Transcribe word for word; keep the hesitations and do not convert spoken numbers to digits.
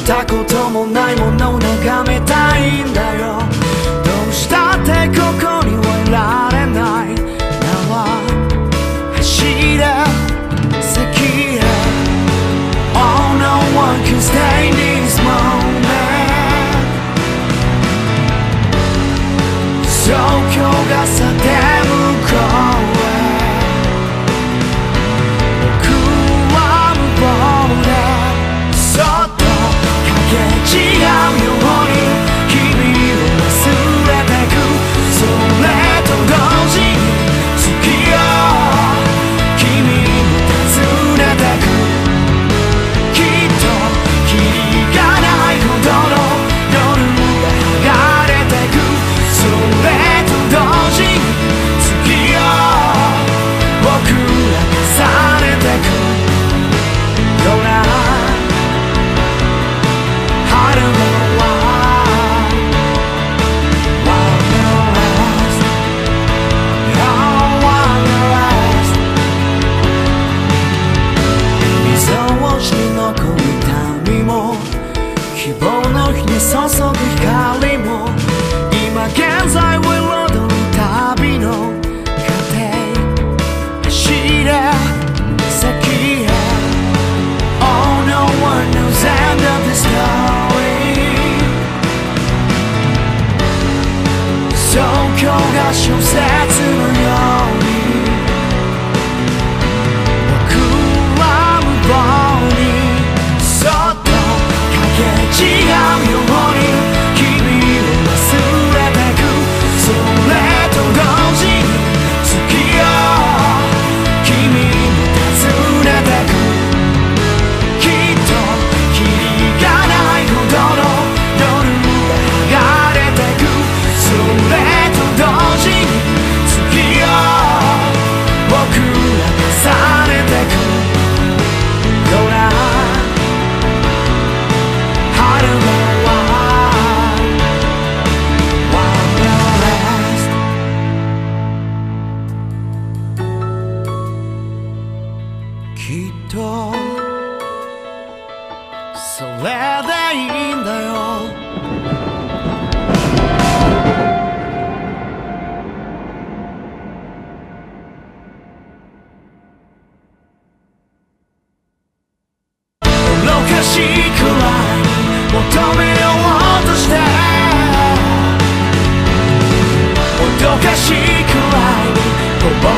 たこともないものを眺めたいんだよ。どうしたってここにはいられないなら走れ先へ Oh no one can stay in this moment そう今日がさて向こうへ僕は無謀でそっとかけ違うように君を忘れてくそれと同時に月を君も訪ねてくきっとキリがないほどの夜が剥がれてくそれと同時に月を僕ら重ねてくような春の希望の日に注ぐ光も今現在を彩る旅の過程走れ先へ Oh no one knows the end of the story そう今日が小説のように僕は無謀にそっと違うように君を忘れてくそれと同時に月を君も訪ねてくきっとキリがないほどの夜が剥がれてくそれと同時に月を僕ら重ねてくようなきっとそれでいいんだよ愚かしいくらい求めようとしてもどかしいくらいに